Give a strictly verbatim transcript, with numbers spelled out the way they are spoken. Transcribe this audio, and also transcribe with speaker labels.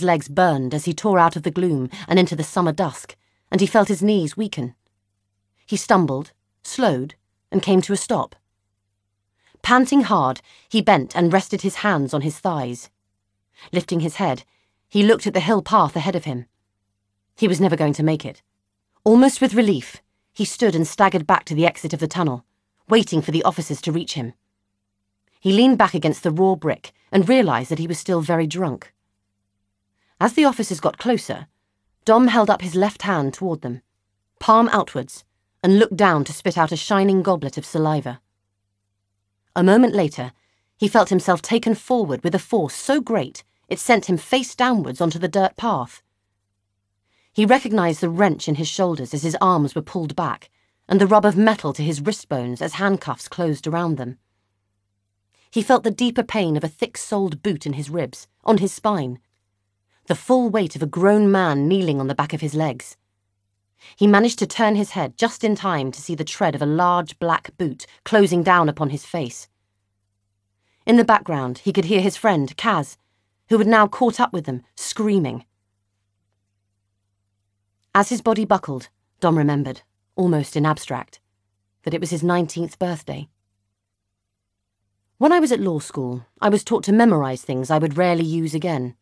Speaker 1: legs burned as he tore out of the gloom and into the summer dusk, and he felt his knees weaken. He stumbled, slowed, and came to a stop. Panting hard, he bent and rested his hands on his thighs. Lifting his head, he looked at the hill path ahead of him. He was never going to make it. Almost with relief, he stood and staggered back to the exit of the tunnel, waiting for the officers to reach him. He leaned back against the raw brick and realised that he was still very drunk. As the officers got closer, Dom held up his left hand toward them, palm outwards, and looked down to spit out a shining goblet of saliva. A moment later, he felt himself taken forward with a force so great it sent him face downwards onto the dirt path. He recognised the wrench in his shoulders as his arms were pulled back, and the rub of metal to his wrist bones as handcuffs closed around them. He felt the deeper pain of a thick-soled boot in his ribs, on his spine, the full weight of a grown man kneeling on the back of his legs. He managed to turn his head just in time to see the tread of a large black boot closing down upon his face. In the background, he could hear his friend, Kaz, who had now caught up with them, screaming. As his body buckled, Dom remembered, almost in abstract, that it was his nineteenth birthday. When I was at law school, I was taught to memorise things I would rarely use again.